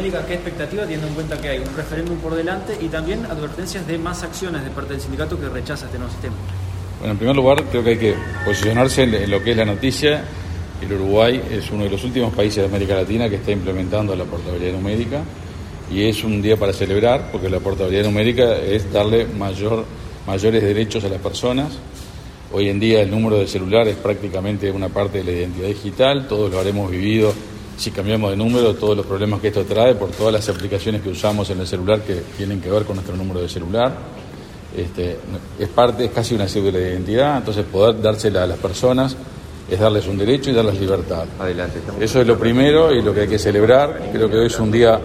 América, ¿qué expectativa, teniendo en cuenta que hay un referéndum por delante y también advertencias de más acciones de parte del sindicato que rechaza este nuevo sistema? Bueno, en primer lugar, creo que hay que posicionarse en lo que es la noticia. El Uruguay es uno de los últimos países de América Latina que está implementando la portabilidad numérica y es un día para celebrar porque la portabilidad numérica es darle mayores derechos a las personas. Hoy en día el número de celular es prácticamente una parte de la identidad digital, todos lo habremos vivido si cambiamos de número, todos los problemas que esto trae por todas las aplicaciones que usamos en el celular que tienen que ver con nuestro número de celular. Es casi una cédula de identidad, entonces poder dársela a las personas es darles un derecho y darles libertad. Adelante, eso es lo primero y lo que hay que celebrar. Creo que hoy es un día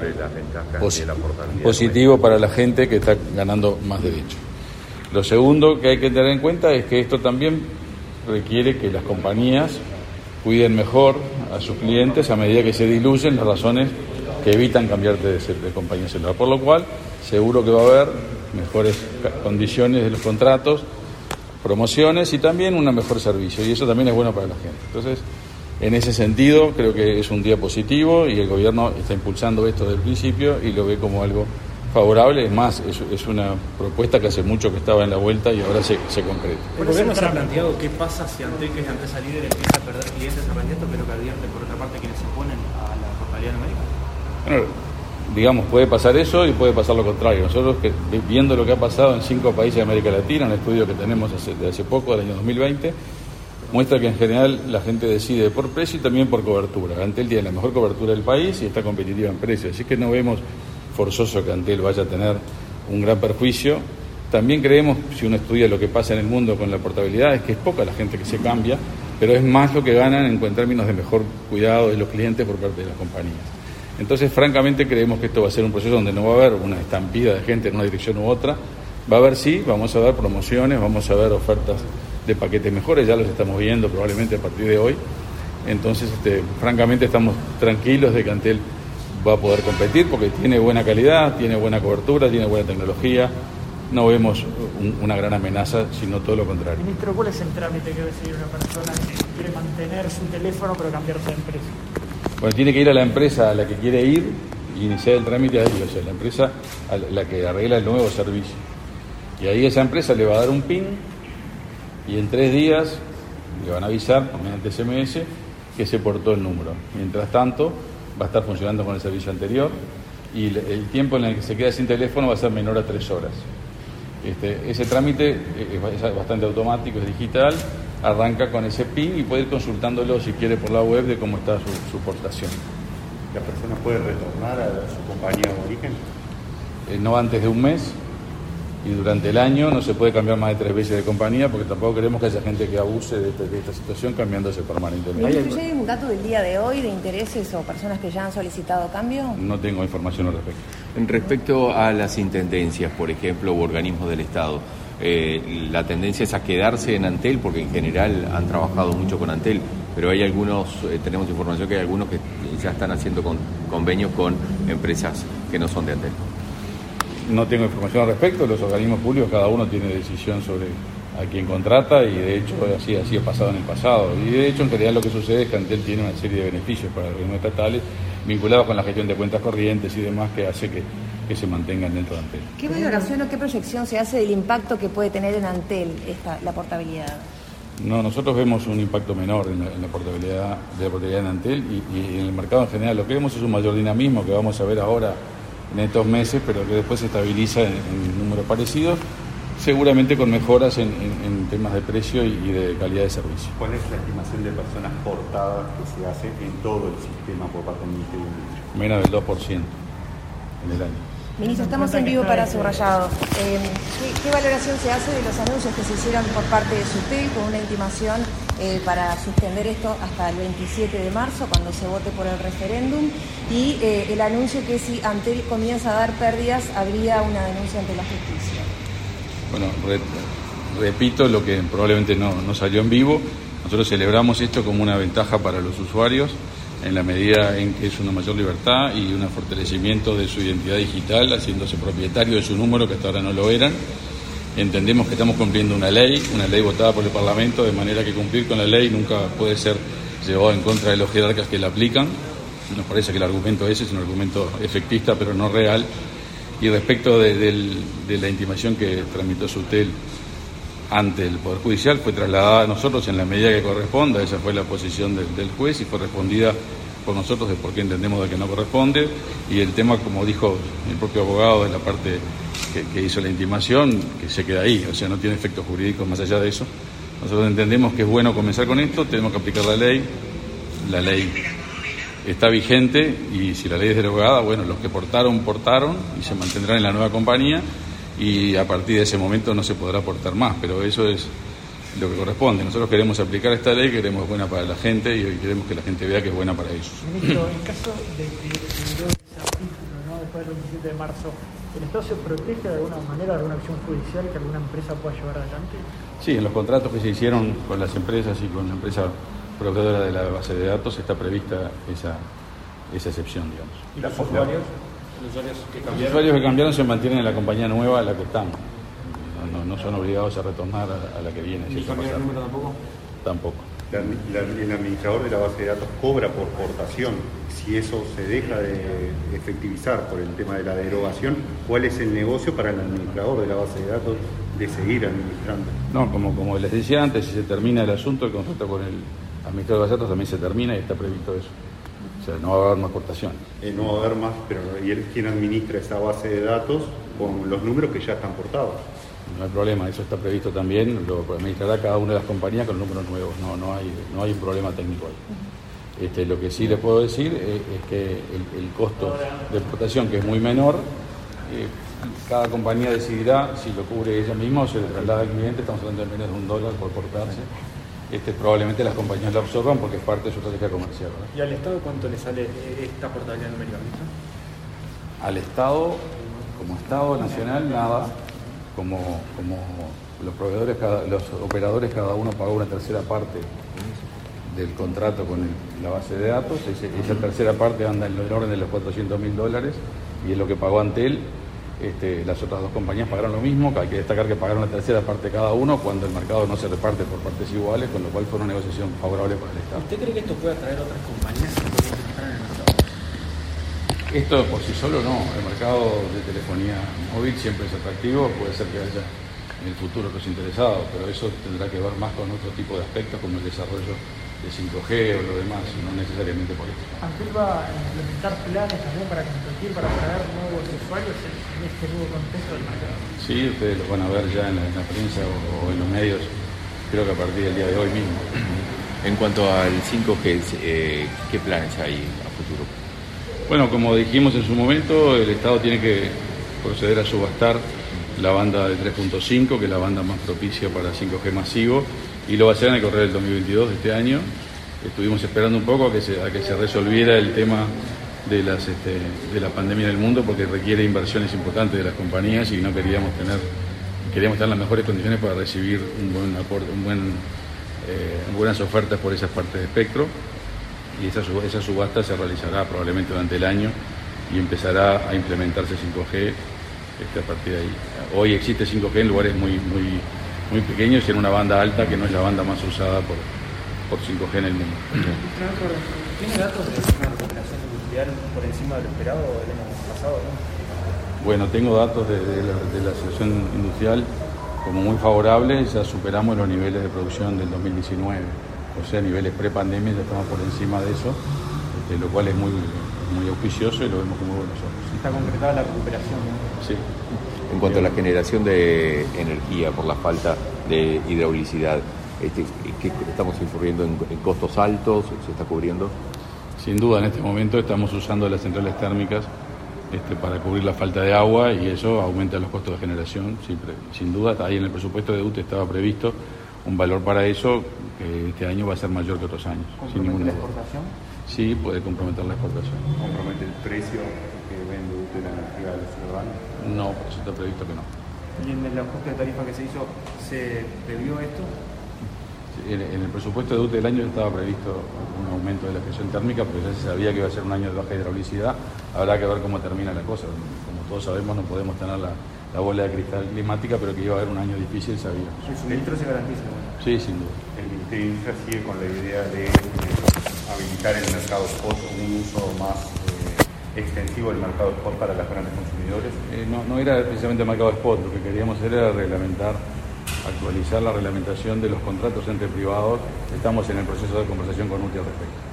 positivo para la gente que está ganando más derechos. Lo segundo que hay que tener en cuenta es que esto también requiere que las compañías cuiden mejor a sus clientes a medida que se diluyen las razones que evitan cambiarte de compañía celular. Por lo cual, seguro que va a haber mejores condiciones de los contratos, promociones y también un mejor servicio. Y eso también es bueno para la gente. Entonces, en ese sentido, creo que es un día positivo y el gobierno está impulsando esto desde el principio y lo ve como algo favorable. Es más, es una propuesta que hace mucho que estaba en la vuelta y ahora se concreta. ¿El gobierno se ha planteado qué pasa si Antel, que es la empresa líder, empieza a perder clientes a rato, pero que advierte por otra parte quienes se oponen a la portabilidad numérica? Bueno, digamos, puede pasar eso y puede pasar lo contrario. Nosotros, viendo lo que ha pasado en 5 países de América Latina, un estudio que tenemos de hace poco, del año 2020, muestra que en general la gente decide por precio y también por cobertura. Antel tiene la mejor cobertura del país y está competitiva en precio, así que no vemos forzoso que Antel vaya a tener un gran perjuicio. También creemos, si uno estudia lo que pasa en el mundo con la portabilidad, es que es poca la gente que se cambia, pero es más lo que ganan en términos de mejor cuidado de los clientes por parte de las compañías. Entonces, francamente, creemos que esto va a ser un proceso donde no va a haber una estampida de gente en una dirección u otra. Va a haber, sí, vamos a ver promociones, vamos a ver ofertas de paquetes mejores, ya los estamos viendo probablemente a partir de hoy. Entonces, francamente, estamos tranquilos de que Antel va a poder competir porque tiene buena calidad, tiene buena cobertura, tiene buena tecnología. No vemos una gran amenaza, sino todo lo contrario. Ministro, ¿cuál es el trámite que debe seguir una persona que quiere mantener su teléfono pero cambiarse de empresa? Bueno, tiene que ir a la empresa a la que quiere ir y iniciar el trámite ahí, o sea, la empresa a la que arregla el nuevo servicio. Y ahí esa empresa le va a dar un PIN y en 3 días le van a avisar mediante SMS que se portó el número. Mientras tanto, va a estar funcionando con el servicio anterior y el tiempo en el que se queda sin teléfono va a ser menor a 3 horas. Ese trámite es bastante automático, es digital, arranca con ese PIN y puede ir consultándolo si quiere por la web de cómo está su portación. ¿La persona puede retornar a su compañía de origen? No antes de un mes y durante el año no se puede cambiar más de 3 veces de compañía porque tampoco queremos que haya gente que abuse de esta situación cambiándose permanentemente. ¿Ministro, ya hay un dato del día de hoy de intereses o personas que ya han solicitado cambio? No tengo información al respecto. Respecto a las intendencias, por ejemplo, u organismos del Estado, la tendencia es a quedarse en Antel porque en general han trabajado mucho con Antel, pero hay algunos, tenemos información que hay algunos que ya están haciendo convenios con empresas que no son de Antel. No tengo información al respecto, los organismos públicos cada uno tiene decisión sobre a quién contrata y de hecho así ha pasado en el pasado. Y de hecho en realidad lo que sucede es que Antel tiene una serie de beneficios para los organismos estatales vinculados con la gestión de cuentas corrientes y demás que hace que se mantengan dentro de Antel. ¿Qué valoración o qué proyección se hace del impacto que puede tener en Antel la portabilidad? No, nosotros vemos un impacto menor en la portabilidad en Antel y en el mercado en general. Lo que vemos es un mayor dinamismo que vamos a ver ahora en estos meses, pero que después se estabiliza en números parecidos, seguramente con mejoras en temas de precio y de calidad de servicio. ¿Cuál es la estimación de personas portadas que se hace en todo el sistema por parte del Ministerio de Industria? Menos del 2% en el año. Ministro, estamos en vivo para Subrayado. ¿Qué valoración se hace de los anuncios que se hicieron por parte de SUTEL con una intimación para suspender esto hasta el 27 de marzo, cuando se vote por el referéndum? Y el anuncio que si Antel comienza a dar pérdidas, habría una denuncia ante la justicia. Bueno, repito lo que probablemente no salió en vivo. Nosotros celebramos esto como una ventaja para los usuarios, en la medida en que es una mayor libertad y un fortalecimiento de su identidad digital, haciéndose propietario de su número, que hasta ahora no lo eran. Entendemos que estamos cumpliendo una ley votada por el Parlamento, de manera que cumplir con la ley nunca puede ser llevado en contra de los jerarcas que la aplican. Nos parece que el argumento ese es un argumento efectista, pero no real. Y respecto de la intimación que tramitó Sutel ante el Poder Judicial, fue trasladada a nosotros en la medida que corresponda. Esa fue la posición del juez y fue respondida por nosotros de por qué entendemos de que no corresponde. Y el tema, como dijo el propio abogado de la parte que hizo la intimación, que se queda ahí, o sea, no tiene efectos jurídicos más allá de eso. Nosotros entendemos que es bueno comenzar con esto, tenemos que aplicar la ley está vigente y si la ley es derogada, bueno, los que portaron y se mantendrán en la nueva compañía y a partir de ese momento no se podrá portar más, pero eso es lo que corresponde. Nosotros queremos aplicar esta ley, queremos buena para la gente y queremos que la gente vea que es buena para ellos. Ministro, en caso de que se ese artículo, ¿no?, después del 27 de marzo, ¿el Estado se protege de alguna manera de alguna acción judicial que alguna empresa pueda llevar adelante? Sí, en los contratos que se hicieron con las empresas y con la empresa proveedora de la base de datos está prevista esa excepción, digamos. ¿Y los usuarios? Los usuarios que cambiaron se mantienen en la compañía nueva en la que están. No son obligados a retornar a la que viene. ¿Y cambiar el número tampoco? Tampoco. El administrador de la base de datos cobra por portación. Si eso se deja de efectivizar por el tema de la derogación, ¿cuál es el negocio para el administrador de la base de datos de seguir administrando? No, como les decía antes, si se termina el asunto, el contrato con el administrador de base de datos también se termina y está previsto eso. O sea, no va a haber más portación. No va a haber más, pero ¿y él quién administra esa base de datos con los números que ya están portados? No hay problema, eso está previsto también, lo administrará cada una de las compañías con números nuevos, no hay un problema técnico ahí. Lo que sí les puedo decir es que el costo de exportación, que es muy menor, cada compañía decidirá si lo cubre ella misma o se le traslada al cliente. Estamos hablando de menos de $1 por portarse. Probablemente las compañías lo absorban porque es parte de su estrategia comercial, ¿verdad? ¿Y al Estado cuánto le sale esta portabilidad numérica? Al Estado, como Estado nacional, nada. Como los proveedores, los operadores, cada uno pagó una tercera parte del contrato con la base de datos. Esa tercera parte anda en el orden de los $400.000 y es lo que pagó Antel. Las otras dos compañías pagaron lo mismo. Hay que destacar que pagaron la tercera parte cada uno cuando el mercado no se reparte por partes iguales, con lo cual fue una negociación favorable para el Estado. ¿Usted cree que esto puede atraer otras compañías que podrían estar en el mercado? Esto por sí solo no. El mercado de telefonía móvil siempre es atractivo, puede ser que haya en el futuro otros interesados, pero eso tendrá que ver más con otro tipo de aspectos como el desarrollo de 5G o lo demás, no necesariamente por esto. ¿Antel va a implementar planes también para competir, para atraer nuevos usuarios en este nuevo contexto del mercado? Sí, ustedes lo van a ver ya en la prensa o en los medios, creo que a partir del día de hoy mismo. En cuanto al 5G, ¿qué planes hay a futuro? Bueno, como dijimos en su momento, el Estado tiene que proceder a subastar la banda de 3.5, que es la banda más propicia para 5G masivo, y lo va a hacer en el correr del 2022 de este año. Estuvimos esperando un poco a que se resolviera el tema de la pandemia en el mundo, porque requiere inversiones importantes de las compañías y no queríamos tener las mejores condiciones para recibir un buen aporte, buenas ofertas por esas partes de espectro. Y esa subasta se realizará probablemente durante el año y empezará a implementarse 5G a partir de ahí. Hoy existe 5G en lugares muy pequeños y en una banda alta que no es la banda más usada por 5G en el mundo. ¿Tiene datos de una recuperación industrial por encima de lo esperado del año pasado? ¿No? Bueno, tengo datos de la situación industrial como muy favorables. Ya superamos los niveles de producción del 2019. O sea, niveles pre-pandemia ya estamos por encima de eso, lo cual es muy auspicioso y lo vemos como buenos ojos. Está concretada la recuperación, ¿no? Sí. En cuanto a la generación de energía por la falta de hidraulicidad, ¿qué estamos incurriendo en costos altos? ¿Se está cubriendo? Sin duda, en este momento estamos usando las centrales térmicas para cubrir la falta de agua y eso aumenta los costos de generación. Siempre, sin duda, ahí en el presupuesto de UTE estaba previsto un valor para eso que este año va a ser mayor que otros años. ¿Compromete la exportación? Sí, puede comprometer la exportación. ¿Compromete el precio que vende UTE la energía al ciudadano? No, por eso está previsto que no. ¿Y en el ajuste de tarifa que se hizo, se previó esto? En el presupuesto de UTE del año estaba previsto un aumento de la presión térmica, porque ya se sabía que iba a ser un año de baja hidraulicidad. Habrá que ver cómo termina la cosa. Como todos sabemos, no podemos tener la bola de cristal climática, pero que iba a haber un año difícil, sabía. ¿El suministro se garantiza? Sí, sin duda. El Ministerio de Industria sigue con la idea de habilitar el mercado spot o un uso más extensivo del mercado spot para los grandes consumidores? No era precisamente el mercado spot, lo que queríamos era reglamentar, actualizar la reglamentación de los contratos entre privados. Estamos en el proceso de conversación con UTI al respecto.